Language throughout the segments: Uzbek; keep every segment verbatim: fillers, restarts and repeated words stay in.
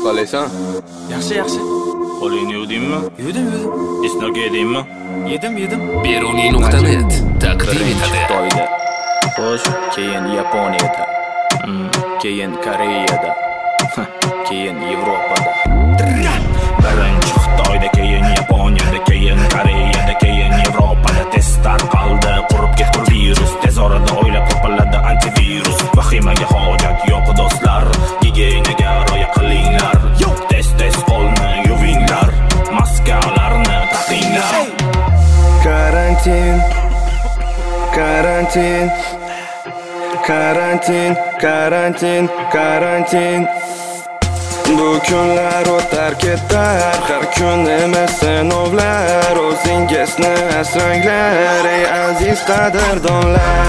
Qalaysan? Yaxshi, yaxshi. Qo'lingni yuvdingmi? Yuvdim, yuvdim. Isnok yedingmi? Yedim, yedim. Beruniy nuqta net taqdim etadi. Xitoyda. Xo'sh, keyin Yaponiyada. Hmm, keyin Koreyada. Keyin Yevropada. Birinchi Xitoyda, keyin Yaponiyada, keyin Koreyada, keyin Yevropada test tarqaldi. Qurib ketdi virus, tez orada o'ylab topiladi antivirus. Vahimaga hojat yo'q do'stlar, gigiyenaga rioya qilinglar. Tez tez qo'lni yuvinglar, maskalarni taqinglar. Karantin, karantin, karantin, karantin, karantin. Bu kunlar o'tar ketar, har kun emas sinovlar. O'zingizni asranglar, ey aziz qadrdonlar.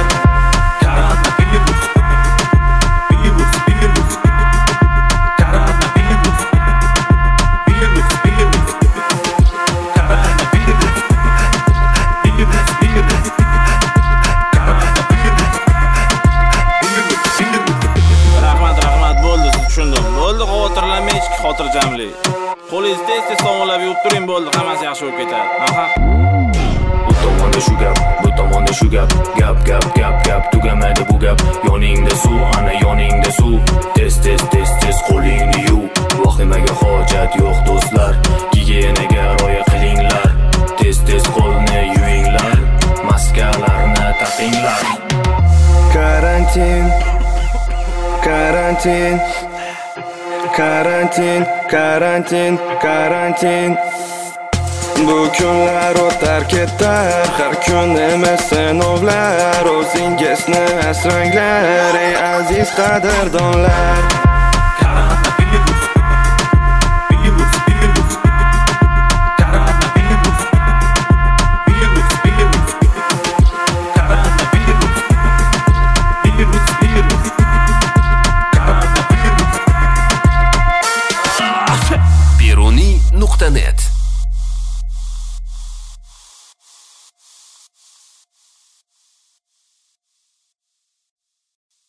Xotirjamlik. Qo'lingizni tez-tez sovunlab yuvib turing, bo'ldi, hammasi yaxshi bo'lib ketadi. Aha. Bu tomonda shu gap, bu tomonda shu gap. Gap, gap, gap, gap, tugamaydi bu gap. Yoningda suv, ana yoningda suv. Tez, tez, tez, tez qo'lingni yuv. Vahimaga hojat yo'q do'stlar, gigiyenaga rioya qilinglar. Tez, tez qo'lni yuvinglar, maskalarni taqinglar. Karantin, karantin, karantin, karantin, karantin. Bu kunlar o'tar ketar, har kun emas sinovlar. O'zingizni asranglar, ey aziz qadrdonlar.